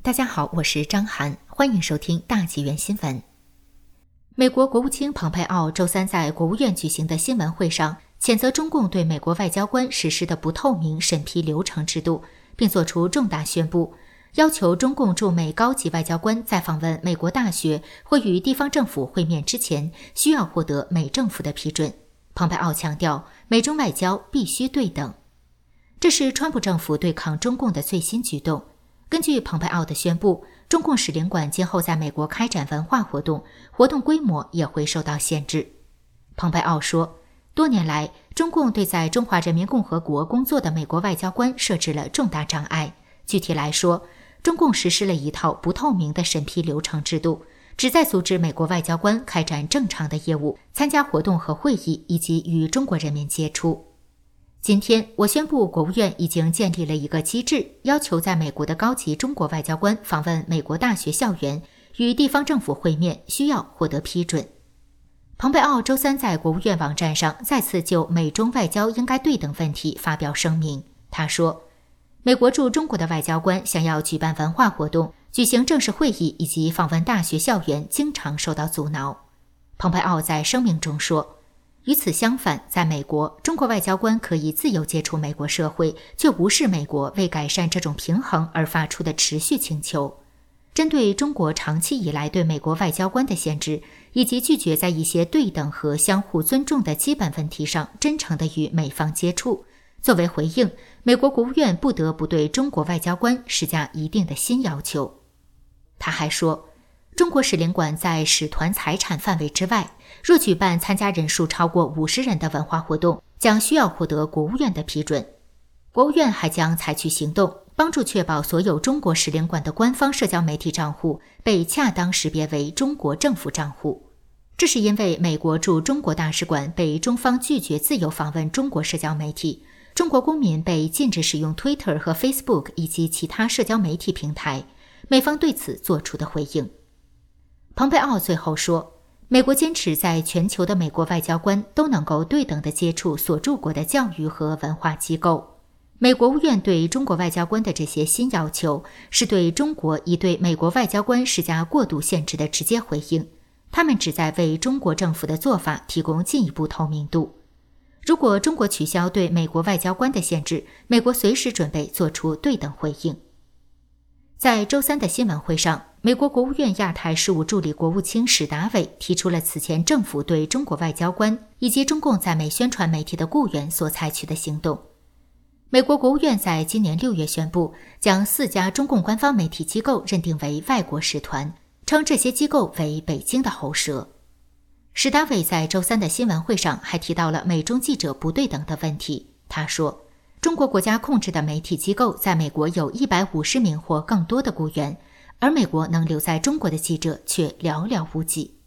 大家好，我是张涵，欢迎收听大纪元新闻。美国国务卿蓬佩奥周三在国务院举行的新闻会上，谴责中共对美国外交官实施的不透明审批流程制度，并作出重大宣布，要求中共驻美高级外交官在访问美国大学或与地方政府会面之前，需要获得美政府的批准。蓬佩奥强调，美中外交必须对等。这是川普政府对抗中共的最新举动。根据蓬佩奥的宣布，中共使领馆今后在美国开展文化活动，活动规模也会受到限制。蓬佩奥说，多年来，中共对在中华人民共和国工作的美国外交官设置了重大障碍。具体来说，中共实施了一套不透明的审批流程制度，旨在阻止美国外交官开展正常的业务、参加活动和会议以及与中国人民接触。今天，我宣布国务院已经建立了一个机制，要求在美国的高级中国外交官访问美国大学校园，与地方政府会面，需要获得批准。蓬佩奥周三在国务院网站上再次就美中外交应该对等问题发表声明。他说，美国驻中国的外交官想要举办文化活动、举行正式会议以及访问大学校园，经常受到阻挠。蓬佩奥在声明中说，与此相反，在美国，中国外交官可以自由接触美国社会，却无视美国为改善这种平衡而发出的持续请求。针对中国长期以来对美国外交官的限制，以及拒绝在一些对等和相互尊重的基本问题上真诚地与美方接触，作为回应，美国国务院不得不对中国外交官施加一定的新要求。他还说，中国使领馆在使团财产范围之外，若举办参加人数超过50人的文化活动，将需要获得国务院的批准。国务院还将采取行动，帮助确保所有中国使领馆的官方社交媒体账户被恰当识别为中国政府账户。这是因为美国驻中国大使馆被中方拒绝自由访问中国社交媒体，中国公民被禁止使用 Twitter 和 Facebook 以及其他社交媒体平台，美方对此做出的回应。蓬佩奥最后说，美国坚持在全球的美国外交官都能够对等地接触所驻国的教育和文化机构。美国务院对中国外交官的这些新要求，是对中国已对美国外交官施加过度限制的直接回应，他们旨在为中国政府的做法提供进一步透明度。如果中国取消对美国外交官的限制，美国随时准备做出对等回应。在周三的新闻会上，美国国务院亚太事务助理国务卿史达伟提出了此前政府对中国外交官以及中共在美宣传媒体的雇员所采取的行动。美国国务院在今年6月宣布，将4家中共官方媒体机构认定为外国使团，称这些机构为北京的喉舌。史达伟在周三的新闻会上还提到了美中记者不对等的问题。他说，中国国家控制的媒体机构在美国有150名或更多的雇员，而美国能留在中国的记者却寥寥无几。